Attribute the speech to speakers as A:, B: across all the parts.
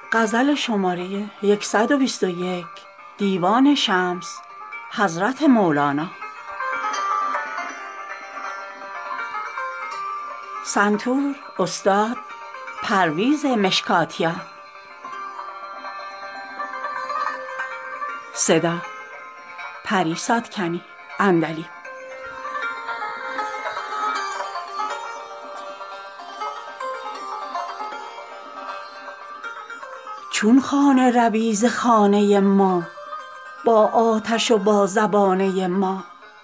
A: غزل شماره 121 دیوان شمس حضرت مولانا سنتور استاد پرویز مشکاتیان صدا پری ساتکنی اندلی. چون خانه روی ز خانه ما با آتش و با زبانه ما،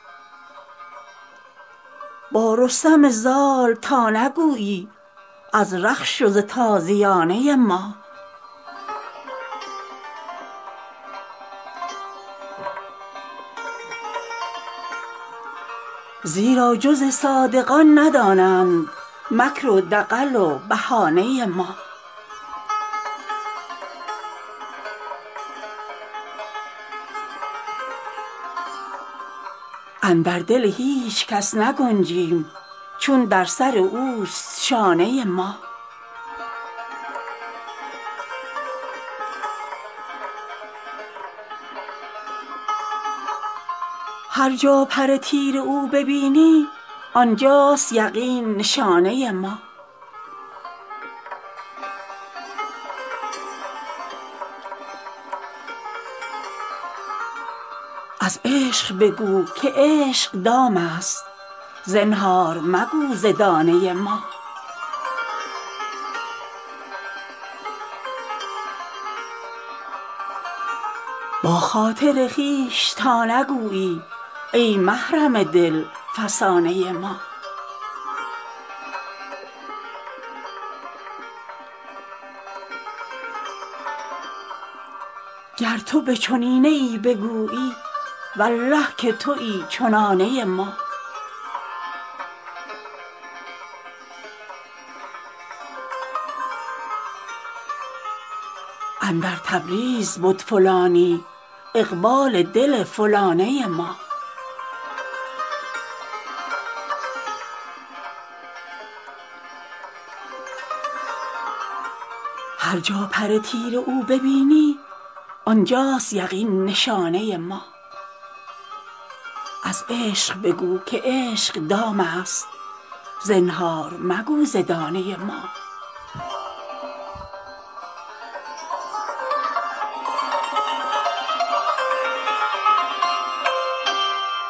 A: با رستم زال تا نگویی از رخش و ز تازیانه ما. زیرا جز صادقان ندانند مکر و دغل و بهانه ما. اندر دل هیچ کس نگنجیم چون در سر اوست شانه ما. هر جا پر تیر او ببینی آنجاست یقین نشانه ما. از عشق بگو که عشق دام است، زنهار مگو ز دانه ما. با خاطر خویش تا نگویی ای محرم دل فسانه ما. گر تو به چنینه ای بگویی والله که تویی چنانه ما. اندر تبریز بد فلانی اقبال دل فلانه ما. هر جا پر تیر او ببینی آنجاست یقین نشانه ما. از عشق بگو که عشق دام است، زنهار مگو ز دانه ما.